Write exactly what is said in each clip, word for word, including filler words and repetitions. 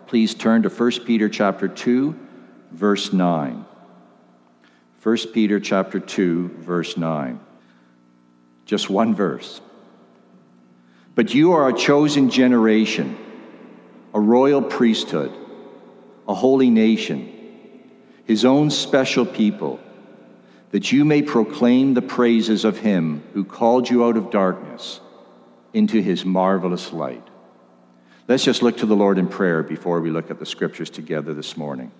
please turn to First Peter chapter two, verse nine. First Peter chapter two, verse nine. Just one verse. But you are a chosen generation, a royal priesthood, a holy nation, his own special people, that you may proclaim the praises of him who called you out of darkness into his marvelous light. Let's just look to the Lord in prayer before we look at the scriptures together this morning.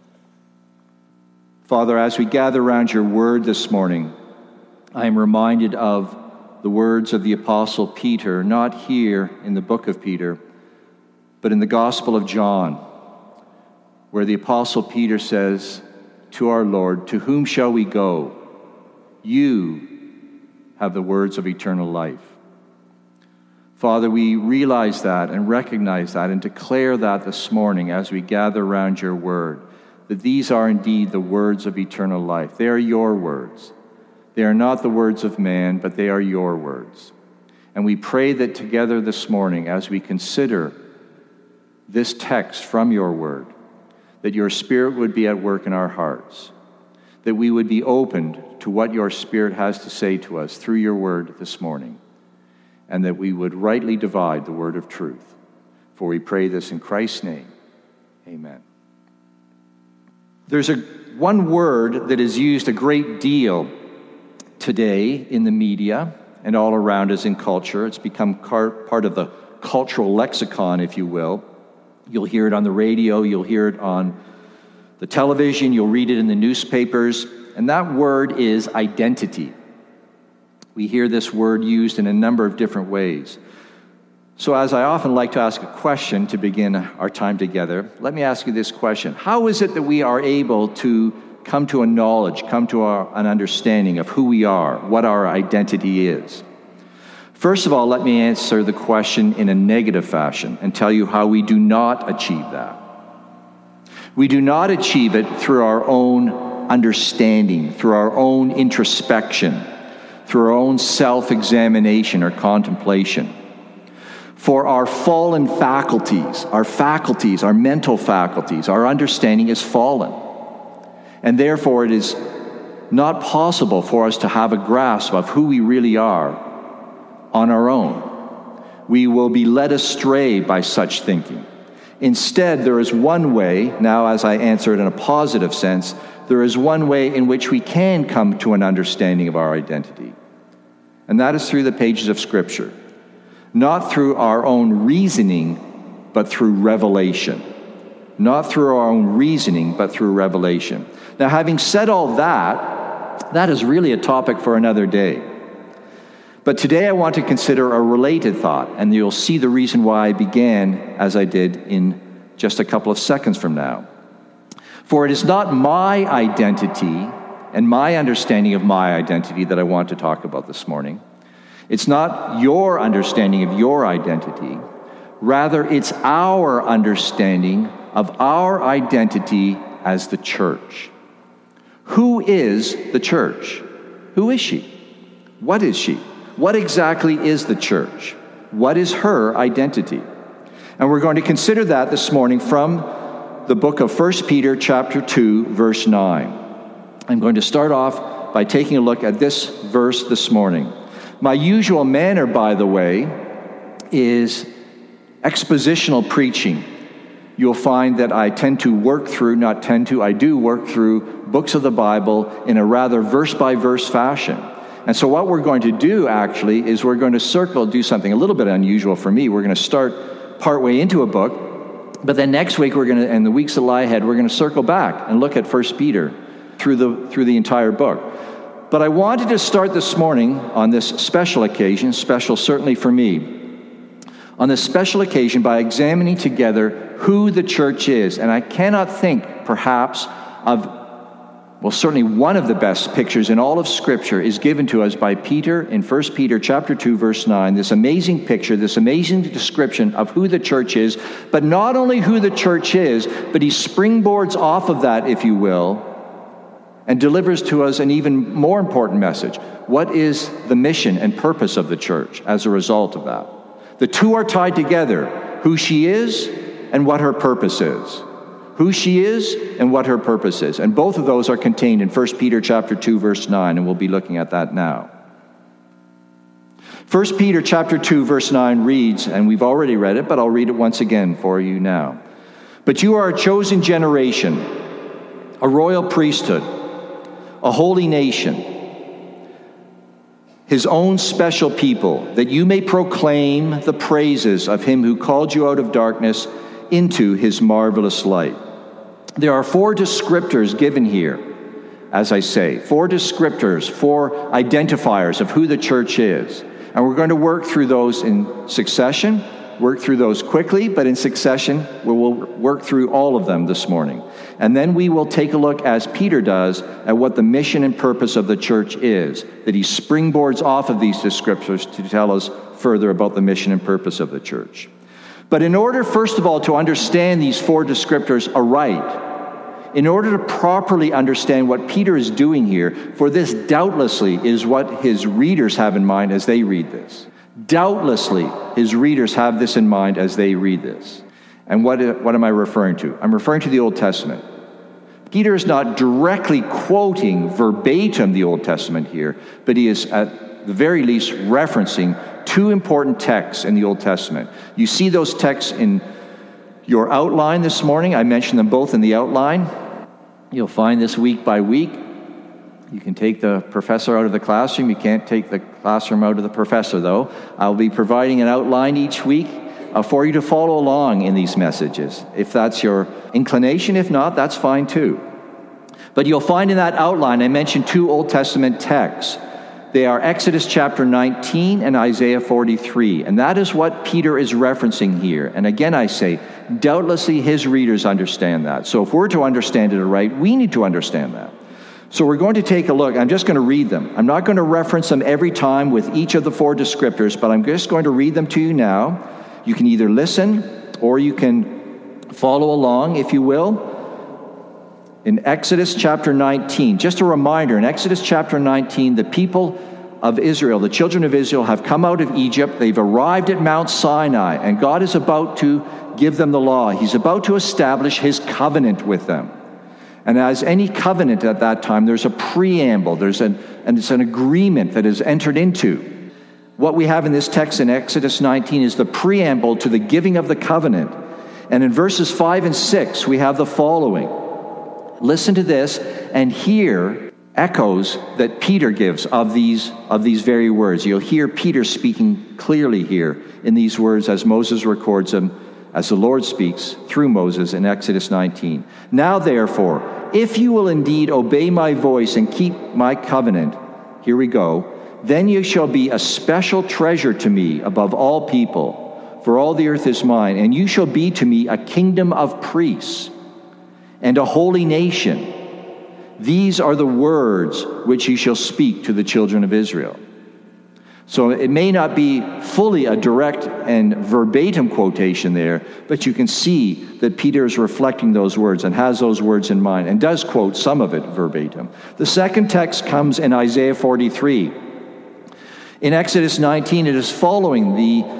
Father, as we gather around your word this morning, I am reminded of the words of the Apostle Peter, not here in the book of Peter, but in the Gospel of John, where the Apostle Peter says to our Lord, "To whom shall we go? You have the words of eternal life." Father, we realize that and recognize that and declare that this morning as we gather around your word, that these are indeed the words of eternal life. They are your words. They are not the words of man, but they are your words. And we pray that together this morning, as we consider this text from your word, that your Spirit would be at work in our hearts, that we would be opened to what your Spirit has to say to us through your word this morning, and that we would rightly divide the word of truth. For we pray this in Christ's name. Amen. There's a one word that is used a great deal today in the media and all around us in culture. It's become part of the cultural lexicon, if you will. You'll hear it on the radio, you'll hear it on the television, you'll read it in the newspapers, and that word is identity. We hear this word used in a number of different ways. So as I often like to ask a question to begin our time together, let me ask you this question. How is it that we are able to come to a knowledge, come to our, an understanding of who we are, what our identity is? First of all, let me answer the question in a negative fashion and tell you how we do not achieve that. We do not achieve it through our own understanding, through our own introspection, through our own self-examination or contemplation. For our fallen faculties, our faculties, our mental faculties, our understanding is fallen. And therefore, it is not possible for us to have a grasp of who we really are on our own. We will be led astray by such thinking. Instead, there is one way, now as I answer it in a positive sense, there is one way in which we can come to an understanding of our identity. And that is through the pages of Scripture. Not through our own reasoning, but through revelation. Not through our own reasoning, but through revelation. Now, having said all that, that is really a topic for another day. But today I want to consider a related thought, and you'll see the reason why I began as I did in just a couple of seconds from now. For it is not my identity and my understanding of my identity that I want to talk about this morning. It's not your understanding of your identity. Rather, it's our understanding of our identity as the church. Who is the church? Who is she? What is she? What exactly is the church? What is her identity? And we're going to consider that this morning from the book of First Peter chapter two, verse nine. I'm going to start off by taking a look at this verse this morning. My usual manner, by the way, is expositional preaching. You'll find that I tend to work through, not tend to, I do work through books of the Bible in a rather verse-by-verse fashion. And so what we're going to do, actually, is we're going to circle, do something a little bit unusual for me. We're going to start partway into a book, but then next week, we're going to, and the weeks that lie ahead, we're going to circle back and look at First Peter through the through the entire book. But I wanted to start this morning on this special occasion, special certainly for me, on this special occasion by examining together who the church is. And I cannot think, perhaps, of, well, certainly one of the best pictures in all of Scripture is given to us by Peter in First Peter chapter two, verse nine, this amazing picture, this amazing description of who the church is, but not only who the church is, but he springboards off of that, if you will, and delivers to us an even more important message. What is the mission and purpose of the church as a result of that? The two are tied together. Who she is and what her purpose is. Who she is and what her purpose is. And both of those are contained in First Peter chapter two, verse nine, and we'll be looking at that now. First Peter chapter two, verse nine reads, and we've already read it, but I'll read it once again for you now. But you are a chosen generation, a royal priesthood, a holy nation, his own special people, that you may proclaim the praises of him who called you out of darkness into his marvelous light. There are four descriptors given here, as I say, four descriptors, four identifiers of who the church is. And we're going to work through those in succession, work through those quickly, but in succession, we will work through all of them this morning. And then we will take a look, as Peter does, at what the mission and purpose of the church is, that he springboards off of these descriptors to tell us further about the mission and purpose of the church. But in order, first of all, to understand these four descriptors aright, in order to properly understand what Peter is doing here, for this doubtlessly is what his readers have in mind as they read this. Doubtlessly, his readers have this in mind as they read this. And what, what am I referring to? I'm referring to the Old Testament. Peter is not directly quoting verbatim the Old Testament here, but he is at the very least referencing two important texts in the Old Testament. You see those texts in your outline this morning. I mentioned them both in the outline. You'll find this week by week. You can take the professor out of the classroom. You can't take the classroom out of the professor, though. I'll be providing an outline each week uh, for you to follow along in these messages, if that's your inclination. If not, that's fine too. But you'll find in that outline, I mentioned two Old Testament texts. They are Exodus chapter nineteen and Isaiah forty-three. And that is what Peter is referencing here. And again, I say, doubtlessly his readers understand that. So if we're to understand it right, we need to understand that. So we're going to take a look. I'm just going to read them. I'm not going to reference them every time with each of the four descriptors, but I'm just going to read them to you now. You can either listen or you can follow along, if you will. In Exodus chapter nineteen, just a reminder, in Exodus chapter nineteen, the people of Israel, the children of Israel, have come out of Egypt. They've arrived at Mount Sinai, and God is about to give them the law. He's about to establish his covenant with them. And as any covenant at that time, there's a preamble, there's an, and it's an agreement that is entered into. What we have in this text in Exodus nineteen is the preamble to the giving of the covenant. And in verses five and six, we have the following. Listen to this and hear echoes that Peter gives of these, of these very words. You'll hear Peter speaking clearly here in these words as Moses records them, as the Lord speaks through Moses in Exodus nineteen. Now, therefore, if you will indeed obey my voice and keep my covenant, here we go, then you shall be a special treasure to me above all people, for all the earth is mine, and you shall be to me a kingdom of priests and a holy nation. These are the words which you shall speak to the children of Israel. So it may not be fully a direct and verbatim quotation there, but you can see that Peter is reflecting those words and has those words in mind and does quote some of it verbatim. The second text comes in Isaiah forty-three. In Exodus nineteen, it is following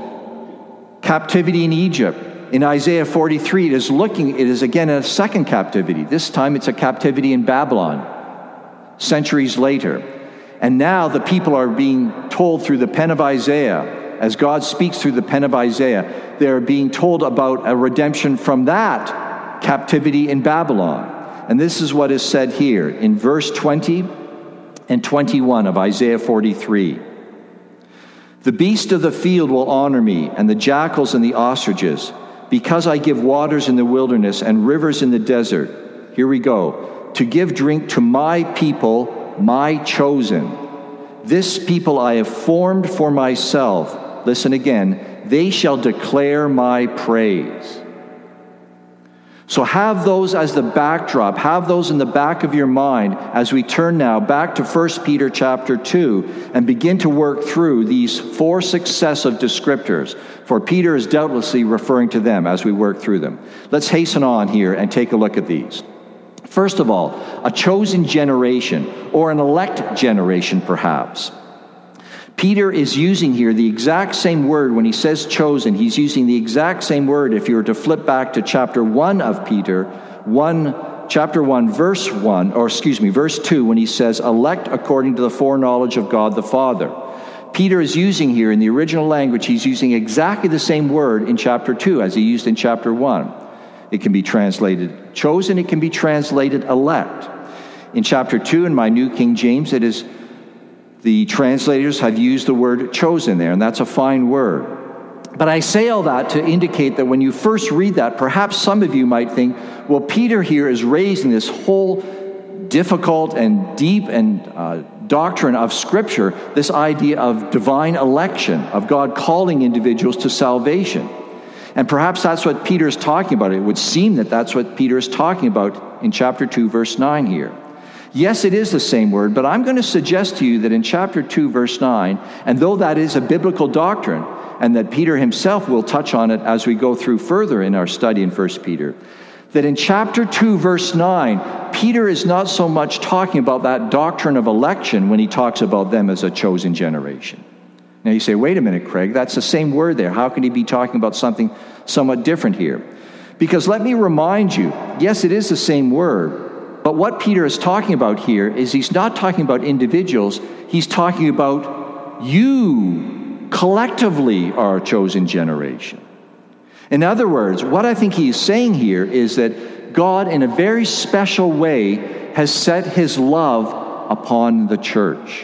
the captivity in Egypt. In Isaiah forty-three, it is looking, it is again a second captivity. This time it's a captivity in Babylon, centuries later. And now the people are being told through the pen of Isaiah, as God speaks through the pen of Isaiah, they're being told about a redemption from that captivity in Babylon. And this is what is said here in verse twenty and twenty-one of Isaiah forty-three. The beast of the field will honor me, and the jackals and the ostriches, because I give waters in the wilderness and rivers in the desert. Here we go. To give drink to my people, my chosen. This people I have formed for myself. Listen again. They shall declare my praise. So have those as the backdrop. Have those in the back of your mind as we turn now back to First Peter chapter two and begin to work through these four successive descriptors. For Peter is doubtlessly referring to them as we work through them. Let's hasten on here and take a look at these. First of all, a chosen generation, or an elect generation perhaps. Peter is using here the exact same word when he says chosen. He's using the exact same word if you were to flip back to chapter one of Peter, one, chapter one, verse one, or excuse me, verse two, when he says, elect according to the foreknowledge of God the Father. Peter is using here in the original language, he's using exactly the same word in chapter two as he used in chapter one. It can be translated chosen, it can be translated elect. In chapter two, in my New King James, it is the translators have used the word chosen there, and that's a fine word. But I say all that to indicate that when you first read that, perhaps some of you might think, well, Peter here is raising this whole difficult and deep and uh, doctrine of Scripture, this idea of divine election, of God calling individuals to salvation. And perhaps that's what Peter is talking about. It would seem that that's what Peter is talking about in chapter two, verse nine here. Yes, it is the same word, but I'm going to suggest to you that in chapter two, verse nine, and though that is a biblical doctrine, and that Peter himself will touch on it as we go through further in our study in First Peter, that in chapter two, verse nine, Peter is not so much talking about that doctrine of election when he talks about them as a chosen generation. Now you say, wait a minute, Craig, that's the same word there. How can he be talking about something somewhat different here? Because let me remind you, yes, it is the same word, but what Peter is talking about here is he's not talking about individuals, he's talking about you collectively are a chosen generation. In other words, what I think he's saying here is that God, in a very special way, has set his love upon the church.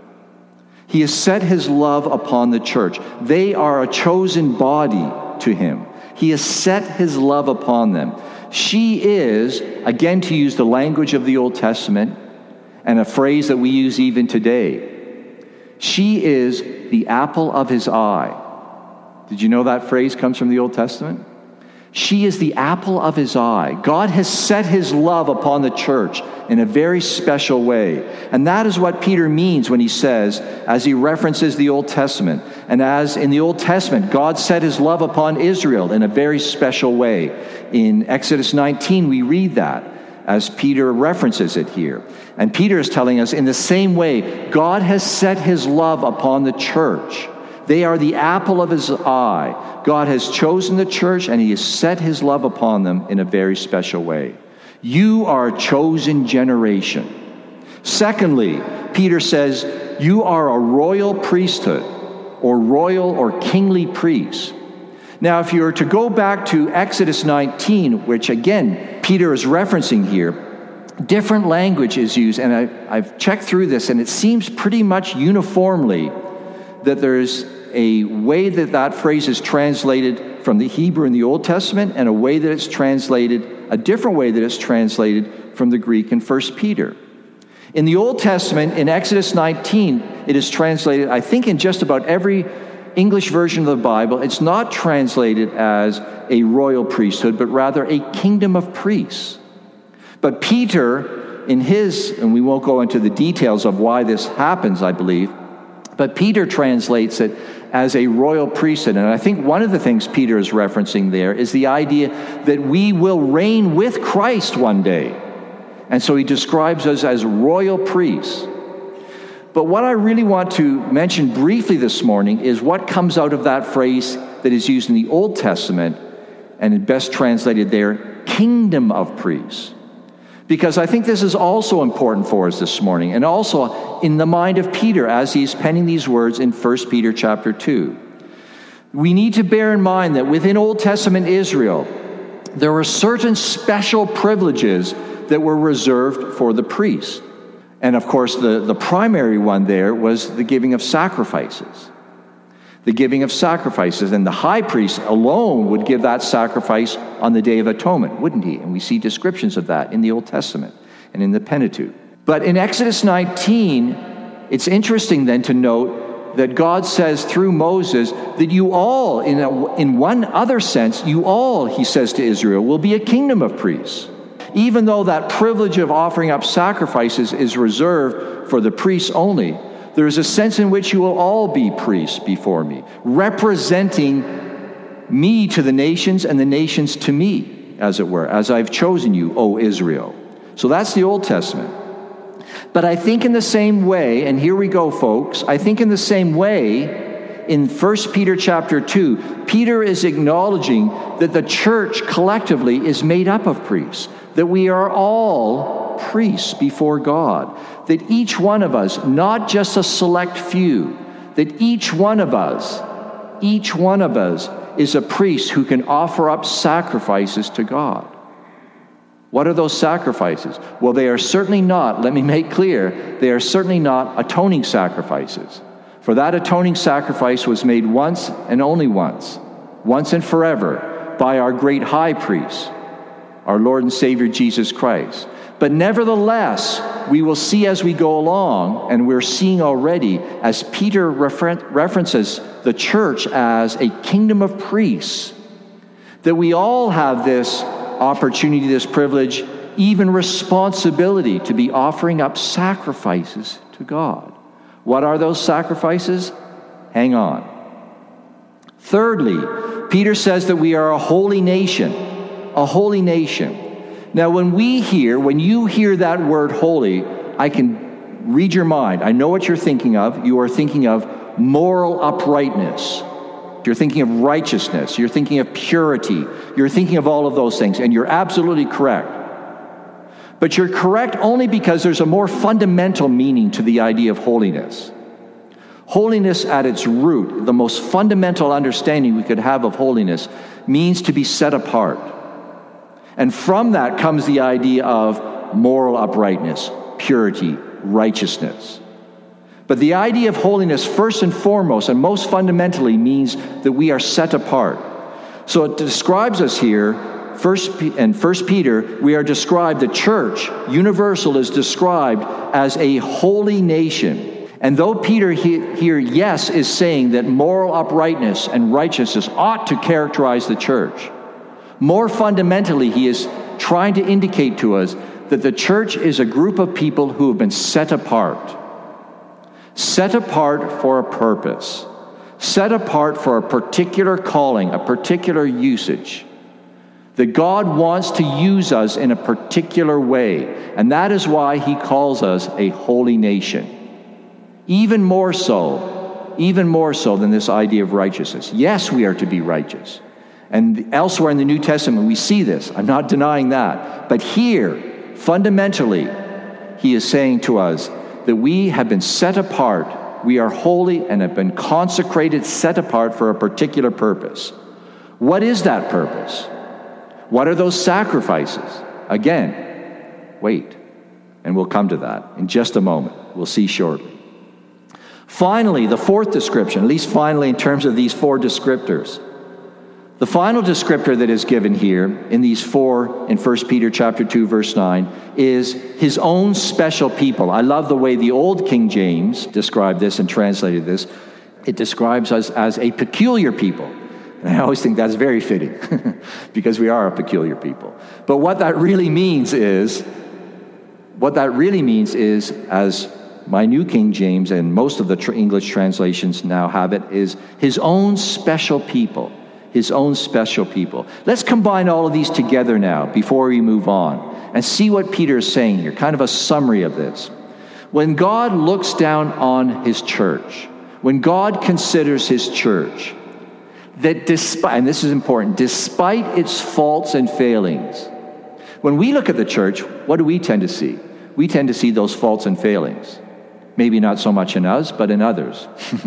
He has set his love upon the church. They are a chosen body to him. He has set his love upon them. She is, again to use the language of the Old Testament, and a phrase that we use even today, she is the apple of his eye. Did you know that phrase comes from the Old Testament? She is the apple of his eye. God has set his love upon the church in a very special way. And that is what Peter means when he says, as he references the Old Testament, and as in the Old Testament, God set his love upon Israel in a very special way. In Exodus nineteen, we read that as Peter references it here. And Peter is telling us in the same way, God has set his love upon the church. They are the apple of his eye. God has chosen the church, and he has set his love upon them in a very special way. You are a chosen generation. Secondly, Peter says, you are a royal priesthood, or royal or kingly priests. Now, if you were to go back to Exodus nineteen, which again, Peter is referencing here, different language is used, and I, I've checked through this, and it seems pretty much uniformly that there's a way that that phrase is translated from the Hebrew in the Old Testament, and a way that it's translated, a different way that it's translated from the Greek in First Peter. In the Old Testament, in Exodus nineteen, it is translated, I think in just about every English version of the Bible, it's not translated as a royal priesthood, but rather a kingdom of priests. But Peter, in his, and we won't go into the details of why this happens, I believe, but Peter translates it as a royal priesthood. And I think one of the things Peter is referencing there is the idea that we will reign with Christ one day. And so he describes us as royal priests. But what I really want to mention briefly this morning is what comes out of that phrase that is used in the Old Testament, and best translated there, kingdom of priests. Because I think this is also important for us this morning, and also in the mind of Peter as he's penning these words in First Peter chapter two. We need to bear in mind that within Old Testament Israel, there were certain special privileges that were reserved for the priests. And of course, the, the primary one there was the giving of sacrifices. The giving of sacrifices. And the high priest alone would give that sacrifice on the Day of Atonement, wouldn't he? And we see descriptions of that in the Old Testament and in the Pentateuch. But in Exodus nineteen, it's interesting then to note that God says through Moses that you all, in, a, in one other sense, you all, he says to Israel, will be a kingdom of priests. Even though that privilege of offering up sacrifices is reserved for the priests only, there is a sense in which you will all be priests before me, representing me to the nations and the nations to me, as it were, as I've chosen you, O Israel. So that's the Old Testament. But I think in the same way, and here we go, folks, I think in the same way, in First Peter chapter two, Peter is acknowledging that the church collectively is made up of priests, that we are all priests before God, that each one of us, not just a select few, that each one of us, each one of us is a priest who can offer up sacrifices to God. What are those sacrifices? Well, they are certainly not, let me make clear, they are certainly not atoning sacrifices. For that atoning sacrifice was made once and only once, once and forever, by our great high priest, our Lord and Savior Jesus Christ. But nevertheless, we will see as we go along, and we're seeing already, as Peter refer- references the church as a kingdom of priests, that we all have this opportunity, this privilege, even responsibility to be offering up sacrifices to God. What are those sacrifices? Hang on. Thirdly, Peter says that we are a holy nation, a holy nation. Now, when we hear, when you hear that word holy, I can read your mind. I know what you're thinking of. You are thinking of moral uprightness. You're thinking of righteousness. You're thinking of purity. You're thinking of all of those things, and you're absolutely correct. But you're correct only because there's a more fundamental meaning to the idea of holiness. Holiness at its root, the most fundamental understanding we could have of holiness, means to be set apart. And from that comes the idea of moral uprightness, purity, righteousness. But the idea of holiness, first and foremost, and most fundamentally, means that we are set apart. So it describes us here, first in First Peter, we are described, the church, universal, is described as a holy nation. And though Peter he, here, yes, is saying that moral uprightness and righteousness ought to characterize the church, more fundamentally, he is trying to indicate to us that the church is a group of people who have been set apart. Set apart for a purpose. Set apart for a particular calling, a particular usage. That God wants to use us in a particular way. And that is why he calls us a holy nation. Even more so, even more so than this idea of righteousness. Yes, we are to be righteous. And elsewhere in the New Testament, we see this. I'm not denying that. But here, fundamentally, he is saying to us that we have been set apart. We are holy and have been consecrated, set apart for a particular purpose. What is that purpose? What are those sacrifices? Again, wait, and we'll come to that in just a moment. We'll see shortly. Finally, the fourth description, at least finally in terms of these four descriptors, the final descriptor that is given here in these four, in First Peter chapter two, verse nine, is his own special people. I love the way the old King James described this and translated this. It describes us as a peculiar people. And I always think that's very fitting because we are a peculiar people. But what that really means is, what that really means is, as my New King James and most of the tr- English translations now have it, is his own special people. His own special people. Let's combine all of these together now before we move on and see what Peter is saying here, kind of a summary of this. When God looks down on his church, when God considers his church, that despite, and this is important, despite its faults and failings, when we look at the church, what do we tend to see? We tend to see those faults and failings. Maybe not so much in us, but in others.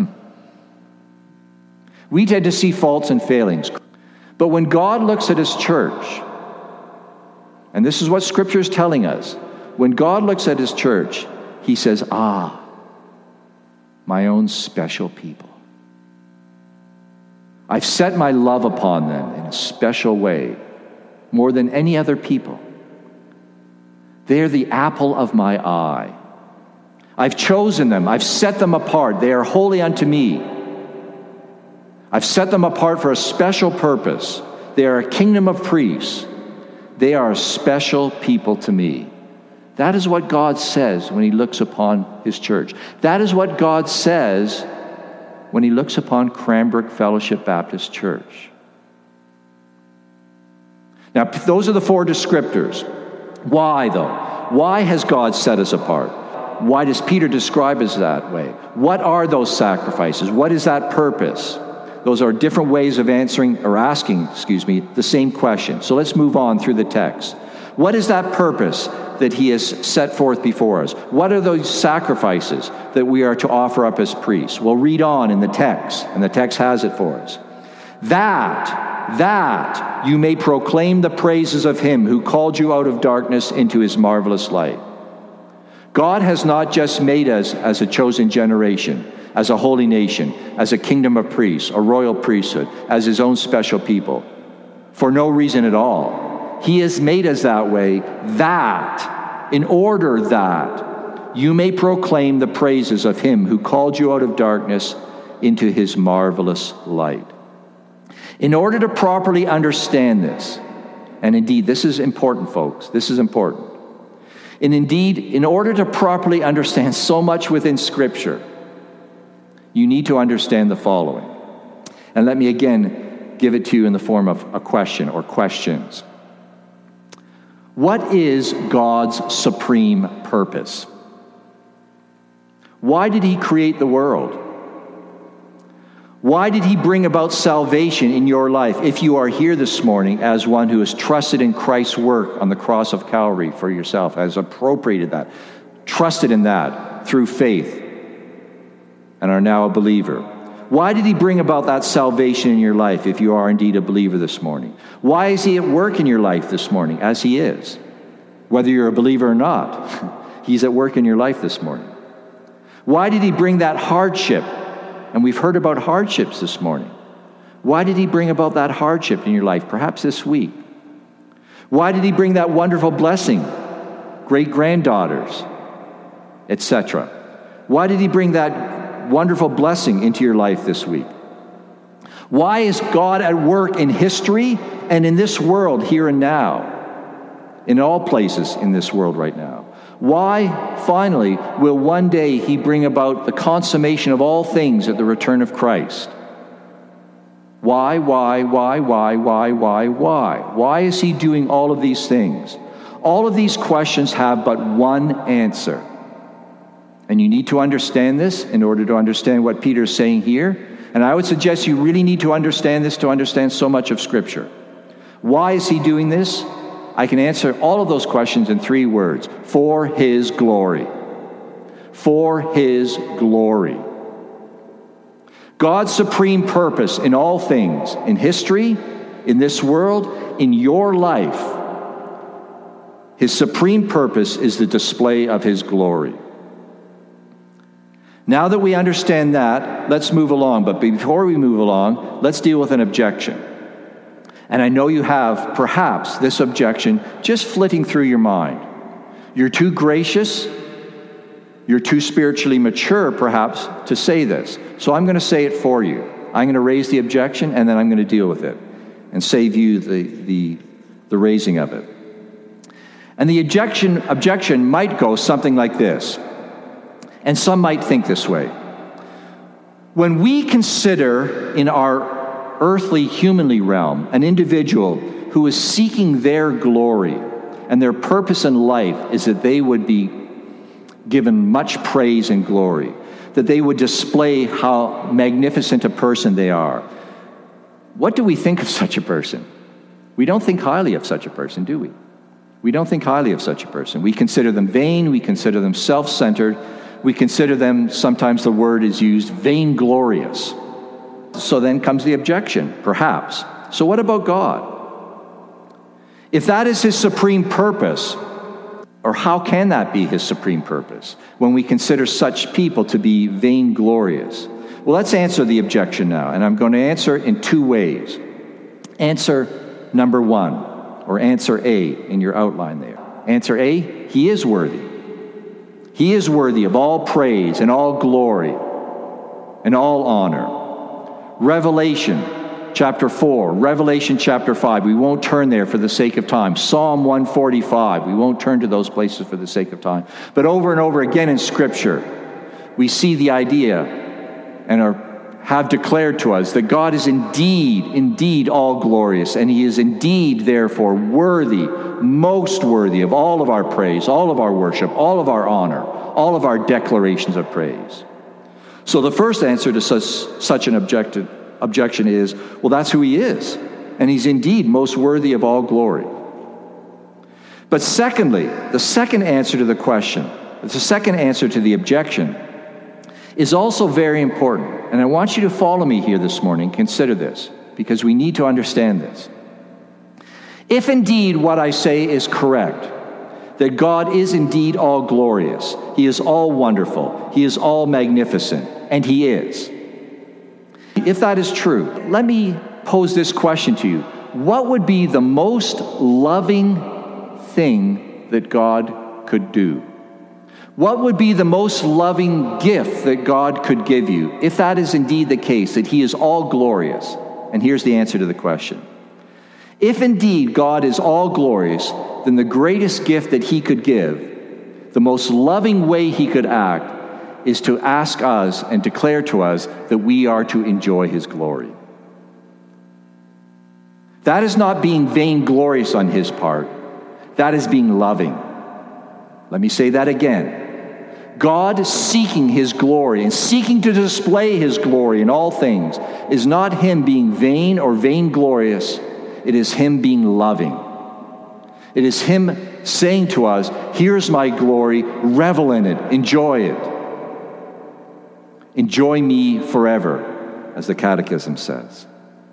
We tend to see faults and failings. But when God looks at his church, and this is what Scripture is telling us, when God looks at his church, he says, ah, my own special people. I've set my love upon them in a special way, more than any other people. They're the apple of my eye. I've chosen them. I've set them apart. They are holy unto me. I've set them apart for a special purpose. They are a kingdom of priests. They are a special people to me. That is what God says when he looks upon his church. That is what God says when he looks upon Cranbrook Fellowship Baptist Church. Now, those are the four descriptors. Why, though? Why has God set us apart? why does Peter describe us that way? What are those sacrifices? What is that purpose? Those are different ways of answering or asking, excuse me, the same question. So let's move on through the text. What is that purpose that he has set forth before us? What are those sacrifices that we are to offer up as priests? Well, read on in the text, and the text has it for us. That, that you may proclaim the praises of him who called you out of darkness into his marvelous light. God has not just made us as a chosen generation, as a holy nation, as a kingdom of priests, a royal priesthood, as his own special people, for no reason at all. He has made us that way, that, in order that you may proclaim the praises of him who called you out of darkness into his marvelous light. In order to properly understand this, and indeed this is important, folks, this is important, and indeed, in order to properly understand so much within Scripture, you need to understand the following. And let me again give it to you in the form of a question or questions. What is God's supreme purpose? Why did he create the world? Why did he bring about salvation in your life if you are here this morning as one who has trusted in Christ's work on the cross of Calvary for yourself, has appropriated that, trusted in that through faith, and are now a believer? Why did he bring about that salvation in your life if you are indeed a believer this morning? Why is he at work in your life this morning as he is? Whether you're a believer or not, he's at work in your life this morning. Why did he bring that hardship? And we've heard about hardships this morning. Why did he bring about that hardship in your life, perhaps this week? Why did he bring that wonderful blessing, great-granddaughters, et cetera? Why did he bring that wonderful blessing into your life this week? Why is God at work in history and in this world here and now, in all places in this world right now? Why, finally, will one day he bring about the consummation of all things at the return of Christ? Why, why, why, why, why, why, why? Why is he doing all of these things? All of these questions have but one answer. And you need to understand this in order to understand what Peter is saying here. And I would suggest you really need to understand this to understand so much of Scripture. Why is he doing this? I can answer all of those questions in three words. For his glory. For his glory. God's supreme purpose in all things, in history, in this world, in your life, his supreme purpose is the display of his glory. Now that we understand that, let's move along. But before we move along, let's deal with an objection. And I know you have, perhaps, this objection just flitting through your mind. You're too gracious, you're too spiritually mature, perhaps, to say this. So I'm going to say it for you. I'm going to raise the objection, and then I'm going to deal with it and save you the, the, the raising of it. And the objection, objection might go something like this. And some might think this way. When we consider in our earthly, humanly realm, an individual who is seeking their glory, and their purpose in life is that they would be given much praise and glory, that they would display how magnificent a person they are. What do we think of such a person? We don't think highly of such a person, do we? We don't think highly of such a person. We consider them vain, we consider them self-centered, we consider them, sometimes the word is used, vainglorious. So then comes the objection, perhaps. So what about God? If that is his supreme purpose, or how can that be his supreme purpose when we consider such people to be vainglorious? Well, let's answer the objection now, and I'm going to answer it in two ways. Answer number one, or answer A in your outline there. Answer A, he is worthy. He is worthy of all praise and all glory and all honor. Revelation chapter four, Revelation chapter five. We won't turn there for the sake of time. Psalm one forty-five. We won't turn to those places for the sake of time. But over and over again in Scripture, we see the idea and are have declared to us that God is indeed, indeed all glorious, and he is indeed, therefore, worthy, most worthy of all of our praise, all of our worship, all of our honor, all of our declarations of praise. So the first answer to such, such an objective, objection is, well, that's who he is, and he's indeed most worthy of all glory. But secondly, the second answer to the question, the second answer to the objection, is also very important. And I want you to follow me here this morning. Consider this, because we need to understand this. If indeed what I say is correct, that God is indeed all glorious, he is all wonderful, he is all magnificent, and he is. If that is true, let me pose this question to you. What would be the most loving thing that God could do? What would be the most loving gift that God could give you, if that is indeed the case, that he is all glorious? And here's the answer to the question. If indeed God is all glorious, then the greatest gift that he could give, the most loving way he could act, is to ask us and declare to us that we are to enjoy his glory. That is not being vainglorious on his part. That is being loving. Let me say that again. God seeking his glory and seeking to display his glory in all things is not him being vain or vainglorious. It is him being loving. It is him saying to us, here's my glory, revel in it, enjoy it. Enjoy me forever, as the Catechism says.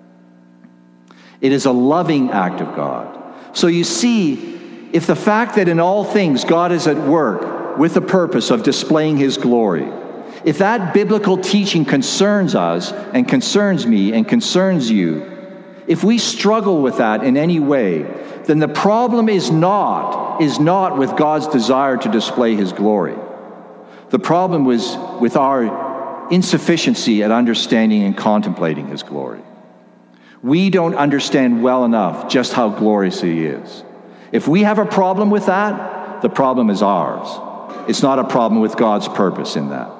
It is a loving act of God. So you see, if the fact that in all things God is at work with the purpose of displaying his glory, if that biblical teaching concerns us and concerns me and concerns you, if we struggle with that in any way, then the problem is not, is not with God's desire to display his glory. The problem was with our insufficiency at understanding and contemplating his glory. We don't understand well enough just how glorious he is. If we have a problem with that, the problem is ours. It's not a problem with God's purpose in that.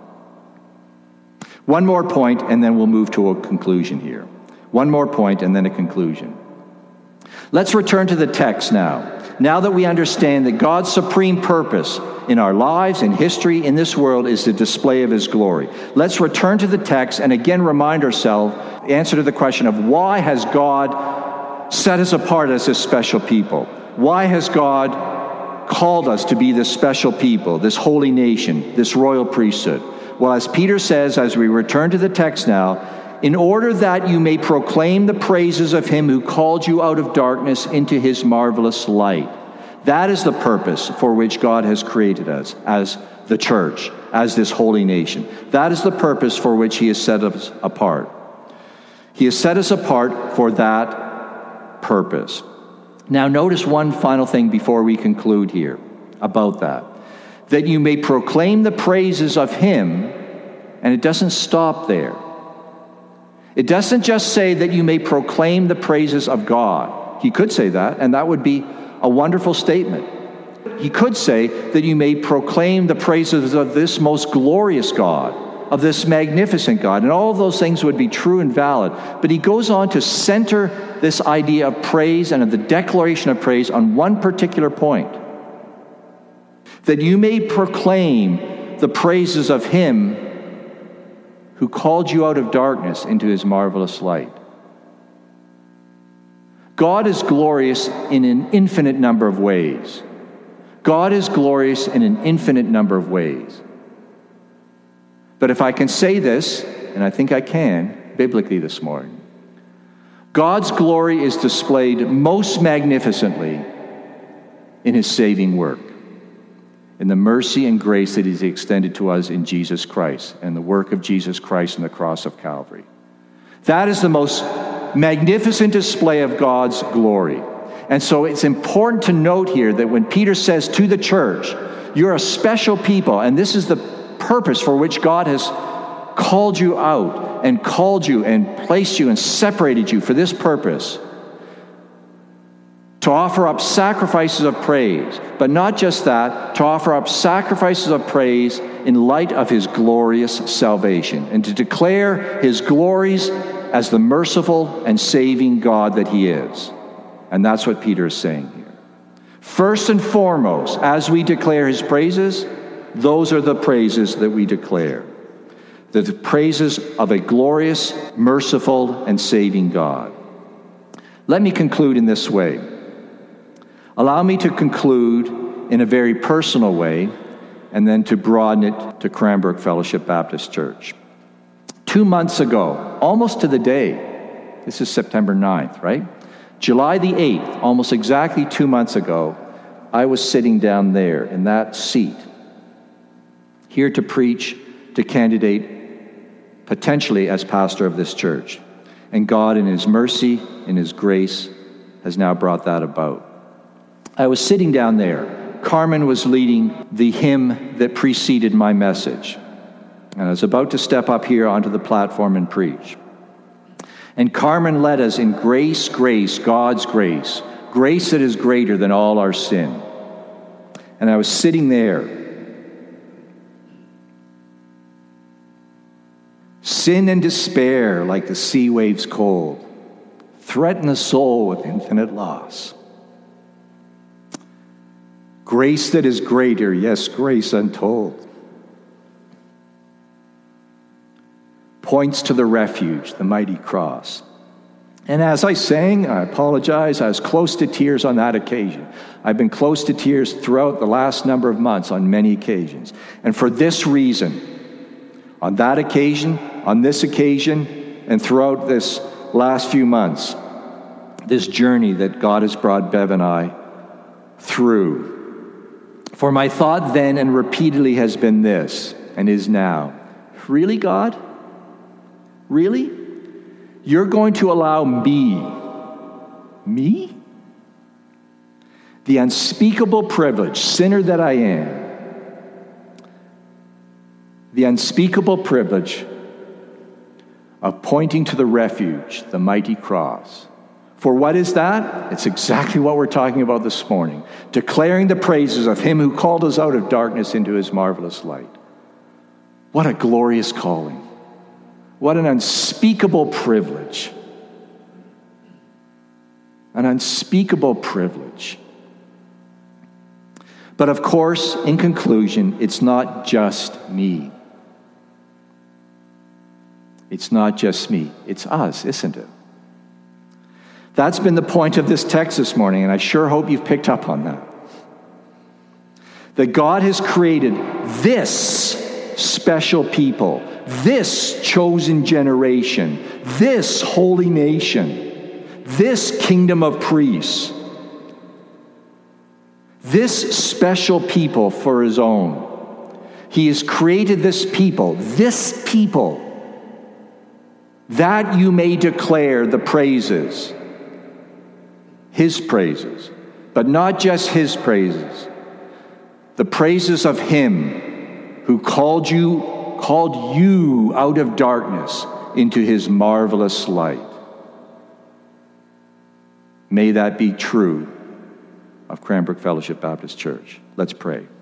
One more point, and then we'll move to a conclusion here. One more point, and then a conclusion. Let's return to the text now. Now that we understand that God's supreme purpose in our lives, in history, in this world, is the display of his glory. Let's return to the text and again remind ourselves, answer to the question of why has God set us apart as his special people? Why has God called us to be this special people, this holy nation, this royal priesthood? Well, as Peter says, as we return to the text now, in order that you may proclaim the praises of him who called you out of darkness into his marvelous light. That is the purpose for which God has created us as the church, as this holy nation. That is the purpose for which he has set us apart. He has set us apart for that purpose. Now, notice one final thing before we conclude here about that. That you may proclaim the praises of him, and it doesn't stop there. It doesn't just say that you may proclaim the praises of God. He could say that, and that would be a wonderful statement. He could say that you may proclaim the praises of this most glorious God, of this magnificent God, and all of those things would be true and valid. But he goes on to center this idea of praise and of the declaration of praise on one particular point. That you may proclaim the praises of him who called you out of darkness into his marvelous light. God is glorious in an infinite number of ways. God is glorious in an infinite number of ways. But if I can say this, and I think I can, biblically this morning, God's glory is displayed most magnificently in his saving work, in the mercy and grace that is extended to us in Jesus Christ and the work of Jesus Christ on the cross of Calvary. That is the most magnificent display of God's glory. And so it's important to note here that when Peter says to the church, you're a special people, and this is the purpose for which God has called you out and called you and placed you and separated you for this purpose. to offer up sacrifices of praise, but not just that, to offer up sacrifices of praise in light of his glorious salvation, and to declare his glories as the merciful and saving God that he is. And that's what Peter is saying here. First and foremost, as we declare his praises, those are the praises that we declare. They're the praises of a glorious, merciful, and saving God. Let me conclude in this way. Allow me to conclude in a very personal way, and then to broaden it to Cranbrook Fellowship Baptist Church. Two months ago, almost to the day, this is September ninth, right? July the eighth, almost exactly two months ago, I was sitting down there in that seat, here to preach, to candidate potentially as pastor of this church. And God, in his mercy, in his grace, has now brought that about. I was sitting down there. Carmen was leading the hymn that preceded my message. And I was about to step up here onto the platform and preach. And Carmen led us in grace, grace, God's grace, grace that is greater than all our sin. And I was sitting there. Sin and despair, like the sea waves cold, threaten the soul with infinite loss. Grace that is greater, yes, grace untold, points to the refuge, the mighty cross. And as I sang, I apologize, I was close to tears on that occasion. I've been close to tears throughout the last number of months on many occasions. And for this reason, on that occasion, on this occasion, and throughout this last few months, this journey that God has brought Bev and I through. For my thought then and repeatedly has been this, and is now, really, God? Really? You're going to allow me, me? The unspeakable privilege, sinner that I am, the unspeakable privilege of pointing to the refuge, the mighty cross. For what is that? It's exactly what we're talking about this morning. Declaring the praises of him who called us out of darkness into his marvelous light. What a glorious calling. What an unspeakable privilege. An unspeakable privilege. But of course, in conclusion, it's not just me. It's not just me. It's us, isn't it? That's been the point of this text this morning, and I sure hope you've picked up on that. That God has created this special people, this chosen generation, this holy nation, this kingdom of priests, this special people for his own. He has created this people, this people, that you may declare the praises, his praises, but not just his praises, the praises of him who called you, called you out of darkness into his marvelous light. May that be true of Cranbrook Fellowship Baptist Church. Let's pray.